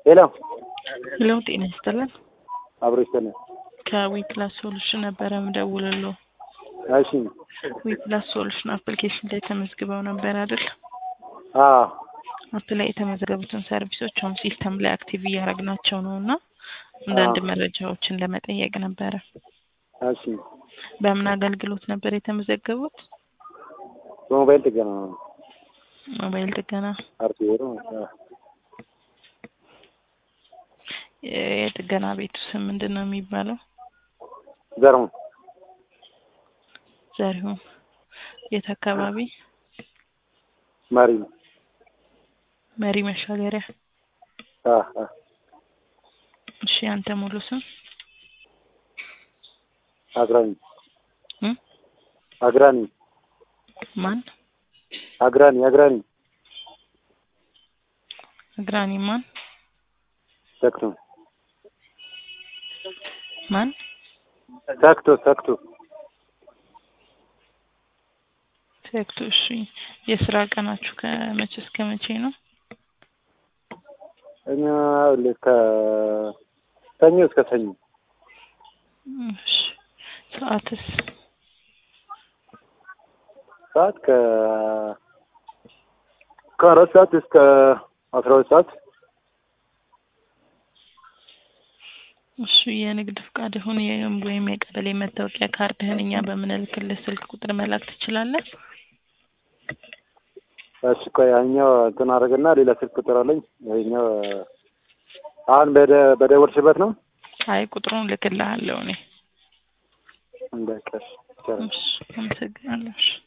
ሄሎ ሄሎ ጤና ይስጥልን። አብሮ ይስጥልን። ከዊክላስ ሶሉሽን ነበረ ምደውልልዎ። እሺ ዊክላስ ሶሉሽን አፕሊኬሽን ላይ ተመዝግበው ነበር አይደል? አዎ አፕ ላይ የተመዘገቡትን ሰርቪሶች አሁን ሲስተም ላይ አክቲቭ እያደረግናቸው ነውና አንዳንድ መረጃዎችን ለመጠየቅ ነበረ። እሺ በምን አገልግሎት ነበር የተመዘገቡት? በሞባይል ጥገና ነው። ሞባይል ጥገና። አርቲዌር የጥገና ቤቱ ስም ምንድነው የሚባለው? ዘርሁን። ዘርሁን። የት አካባቢ? መሪ መሪ መሻገሪያ። እሺ አንተ ሙሉ ስም? አግራኒ አግራኒ ማን? አግራኒ አግራኒ ማን? ሰክቶ ማን? ሰክቶ ሰክቶ። እሺ የስራ ቀናችሁ ከመቼ እስከ መቼ ነው? እኛ ሰኞ እስከ ሰኞ። እሺ ሰዓትስ? ሰዓት ከአራት ሰዓት እስከ 12 ሰዓት። እሺ የንግድ ፍቃድ ሆነ ወይም የቀበሌ መታወቂያ ካርድህን እኛ በምንልክልህ ስልክ ቁጥር መላክ ትችላለህ? እሺ ቆይ ያኛው እንትን አደረግና ሌላ ስልክ ቁጥር አለኝ። ያኛው አሁን በደወልሽበት ነው? አይ ቁጥሩን ልክልሃለሁ እኔ። እንደቀሽ እሺ አመሰግናለሁ።